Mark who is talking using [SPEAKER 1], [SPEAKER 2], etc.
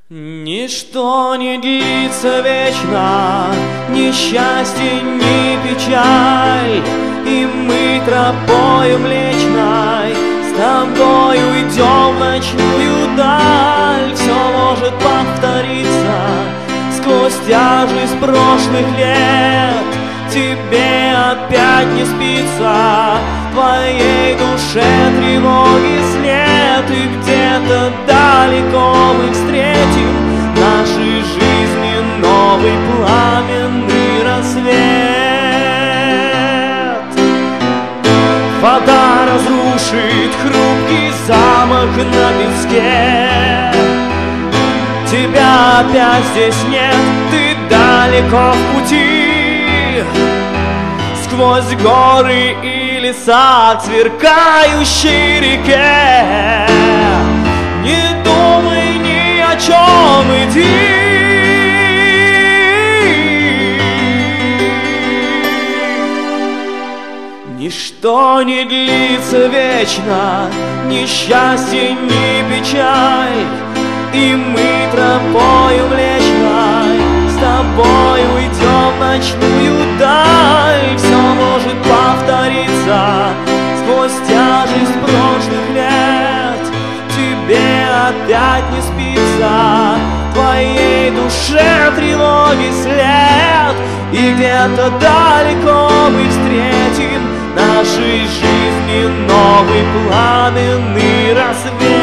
[SPEAKER 1] Ничто не длится вечно, ни счастье, ни печаль, и мы тропою млечной с тобою идем в ночную даль. Все может повториться сквозь тяжесть прошлых лет. Тебе опять не спится, твоей душе тревоги след, и где-то далеко мы встретим нашей жизни новый пламенный рассвет. Вода разрушит хрупкий замок на песке. Тебя опять здесь нет, ты далеко в пути. Сквозь горы и леса к сверкающей реке. Не думай ни о чем, иди. Ничто не длится вечно, ни счастье, ни печаль, и мы тропою млечной с тобою идем в ночную даль. Все может повториться сквозь тяжесть прошлых лет. Тебе опять не спится, твоей душе тревоги след, и где-то далеко мы встретим нашей жизни новый пламенный рассвет.